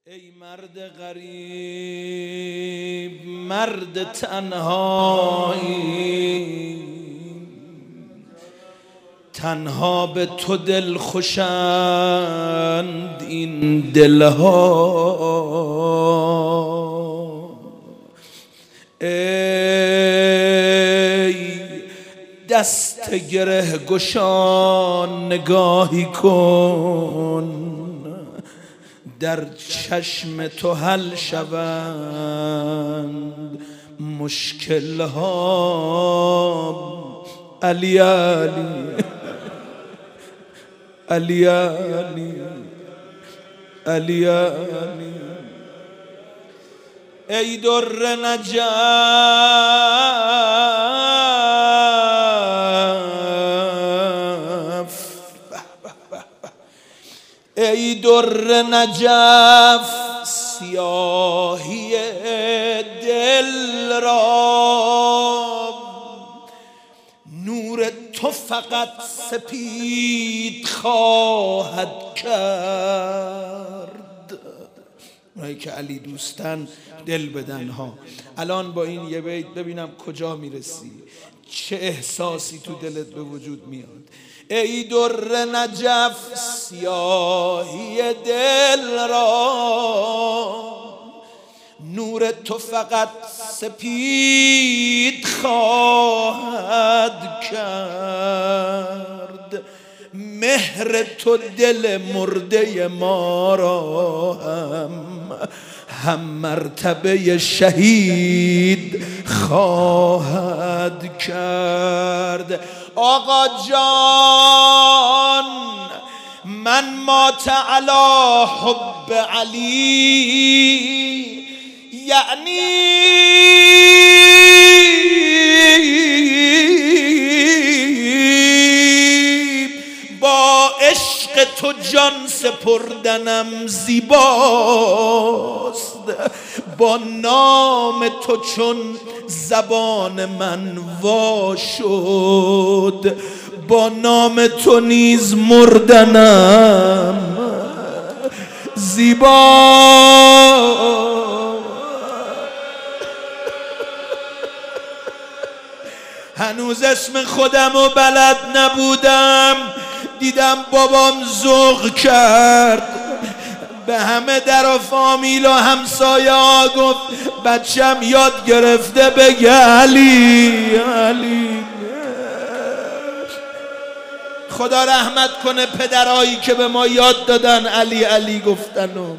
ای مرد غریب، مرد تنهایی، تنها به تو دل خوشند این دلها. ای دست گره گشان نگاهی کن، در چشم تو حل شوند مشکل ها. علی علی علی علی علی علی. ای در نجف، ای در نجف، سیاهی دل را نور تو فقط سپید خواهد کرد. اونایی که علی دوستن دل بدن ها. الان با این یه بیت ببینم کجا میرسی، چه احساسی تو دلت به وجود میاد. ای در نجف، سیاهی دل را نور تو فقط سپید خواهد کرد. مهر تو دل مرده ما را هم مرتبه شهید خواهد کرد. آقا جان، من مات علی حب علی، یعنی با عشق تو جان سپردنم زیباست. با نام تو چون زبان من وا شد، با نام تو نیز مردنم زیبا. هنوز اسم خودم رو بلد نبودم، دیدم بابام ذوق کرد، به همه در و فامیل و همسایه ها گفت بچم یاد گرفته بگه علی علی. خدا رحمت کنه پدرایی که به ما یاد دادن علی علی گفتنم.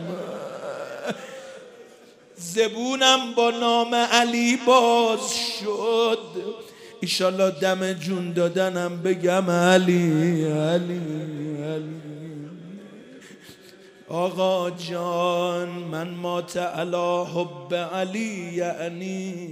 زبونم با نام علی باز شد، ایشالله دم جون دادنم بگم علی علی علی. آقا جان، من مات علی حب علی، یعنی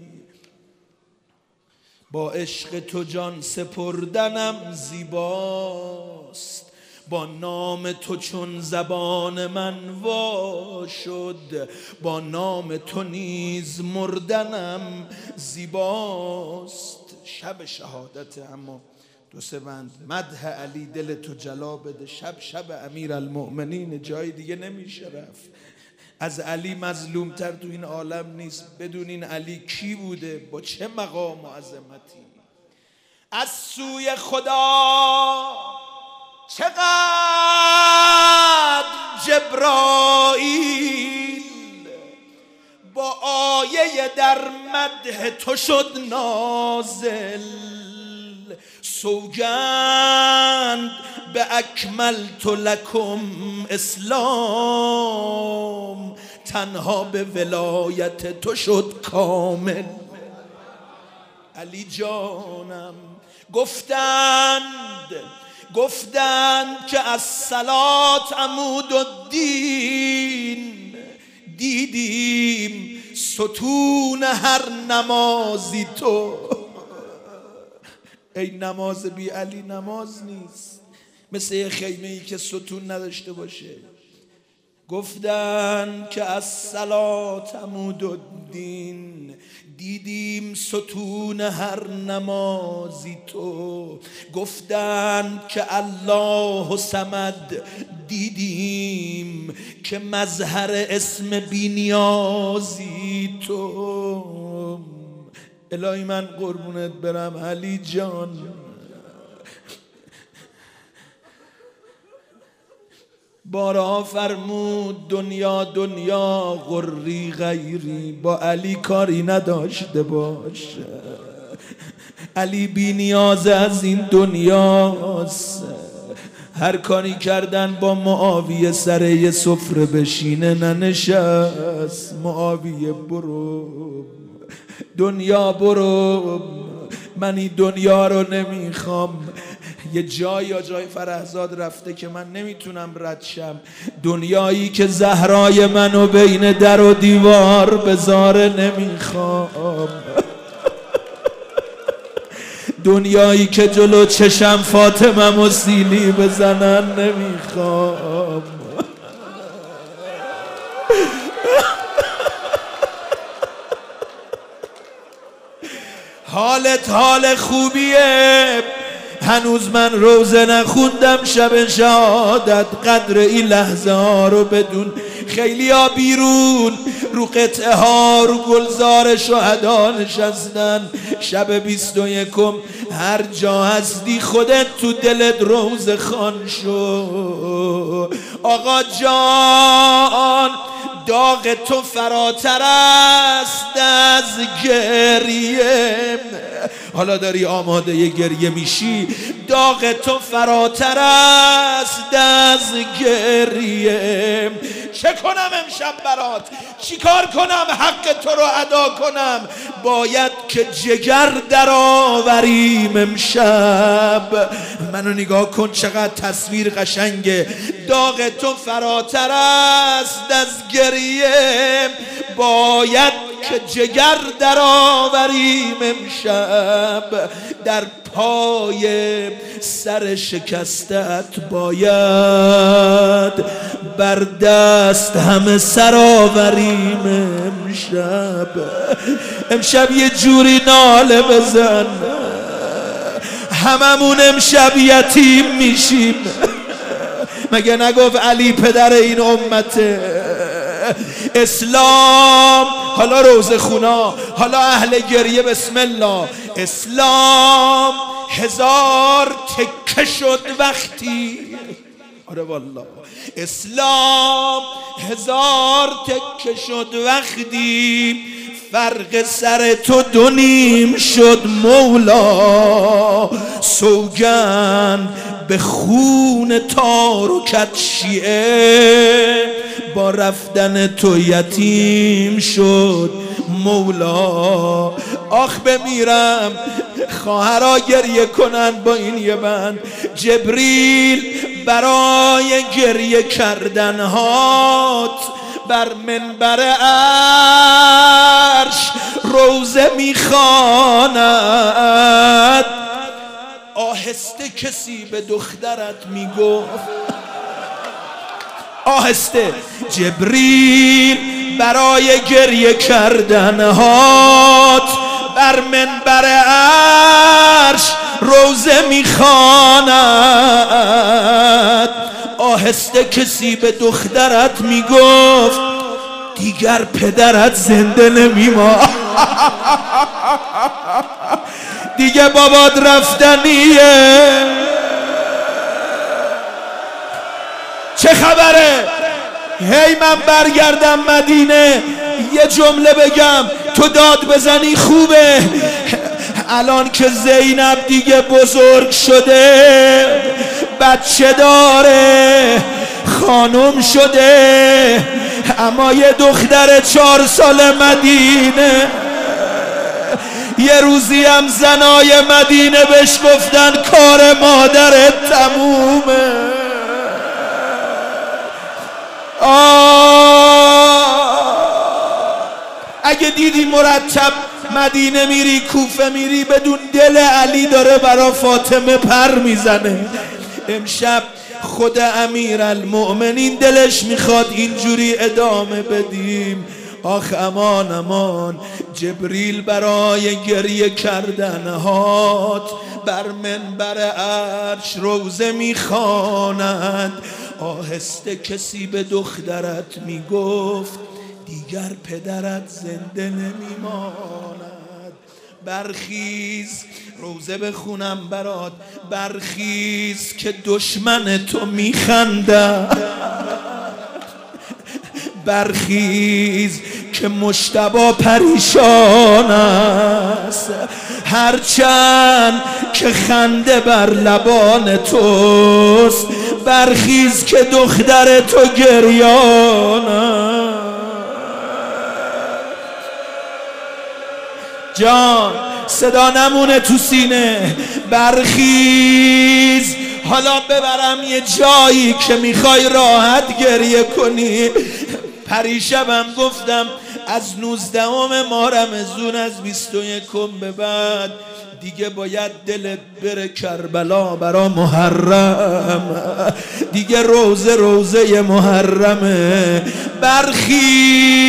با عشق تو جان سپردنم زیباست. با نام تو چون زبان من وا شد، با نام تو نیز مردنم زیباست. شب شهادت، اما دو سه بند مدح علی دل تو جلا بده. شب امیرالمؤمنین، جای دیگه نمیشه رفت. از علی مظلوم تر تو این عالم نیست. بدونین علی کی بوده، با چه مقام و عظمتی. از سوی خدا چقدر جبرائیل با آیه در مدح تو شد نازل. سوگند به اکملت لکم اسلام، تنها به ولایت تو شد کامل. علی جانم، گفتند که از صلات عمود الدین، دیدیم ستون هر نمازی تو. ای نماز بی علی نماز نیست، مثل یه خیمه ای که ستون نداشته باشه. گفتن که از صلات عمودالدین دیدیم ستون هر نمازی تو. گفتن که الله صمد دیدیم که مظهر اسم بینیازی تو. الهی من قربونت برم علی جان، بارها فرمود دنیا دنیا غری غیری، با علی کاری نداشته باش. علی بی نیاز از این دنیاست. هر کاری کردن با معاویه سر یه سفره بشینه ننشست. معاویه برو دنیا برو، من این دنیا رو نمیخوام. یه جای فرهزاد رفته که من نمیتونم رد شم. دنیایی که زهرای منو بین در و دیوار بذاره نمیخوام. دنیایی که جلو چشم فاطمه و سیلی بزنن نمیخوام. حالت حال خوبیه، هنوز من روزه نخوندم شب شهادت. قدر این لحظه ها رو بدون. خیلی ها بیرون رو قطعه ها رو گلزار شهدا نشستن. شب 21 هر جا هستی خودت تو دلت روزه خوان شو. آقا جان داغ تو فراتر است از گریه. حالا داری آماده ی گریه میشی. داغ تو فراتر است از گریه. چه کنم امشب برات؟ چی کار کنم حق تو رو ادا کنم؟ باید که جگر در آوریم امشب. منو نگاه کن چقدر تصویر قشنگه. داغ تو فراتر است از گریه، باید که جگر در آوریم امشب. در پای سر شکستت باید بر دست همه سر آوریم امشب. امشب یه جوری ناله بزن هممون امشب یتیم میشیم. مگه نگفت علی پدر این امته؟ اسلام حالا روزه خونا، حالا اهل گریه بسم الله. اسلام 1000 تکه شد وقتی، آره والله اسلام 1000 تکه شد وقتی فرق سر تو 2.5 شد مولا. سوگند به خون تار و کت شیعه، با رفتن تو یتیم شد مولا. آخ بمیرم خواهرها گریه کنن با این یه بند. جبریل برای گریه کردن هات بر منبر عرش روزه میخواند. آهسته کسی به دخترت میگفت، آهسته. جبریل برای گریه کردن هات بر منبر عرش روزه میخواند. آهسته کسی به دخترت میگفت دیگر پدرت زنده نمیماند. دیگه بابات رفتنیه. چه خبره؟ هی من برگردم مدینه یه جمله بگم تو داد بزنی خوبه. الان که زینب دیگه بزرگ شده، بچه داره، خانم شده، اما یه دختر 4 سال مدینه. یه روزی هم زنای مدینه بهش گفتن کار مادرت تمومه. اگه دیدی مرتب مدینه میری کوفه میری بدون دل علی داره برا فاطمه پر میزنه. امشب خود امیرالمؤمنین دلش میخواد اینجوری ادامه بدیم. آخ امان امان. جبریل برای گریه کردنهات بر منبر عرش روزه میخواند. آهسته کسی به دخترت میگفت دیگر پدرت زنده نمیماند. برخیز روزه بخونم برات. برخیز که دشمن تو میخنده. برخیز که مجتبی پریشان است. هرچند که خنده بر لبان توست. برخیز که دختر تو گریان است. جان صدا نمونه تو سینه. برخیز حالا ببرم یه جایی که میخوای راحت گریه کنی. پریشبم گفتم از 19 ماه رمضان از 21 به بعد دیگه باید دلت بره کربلا برا محرم. دیگه روزه محرمه. برخیز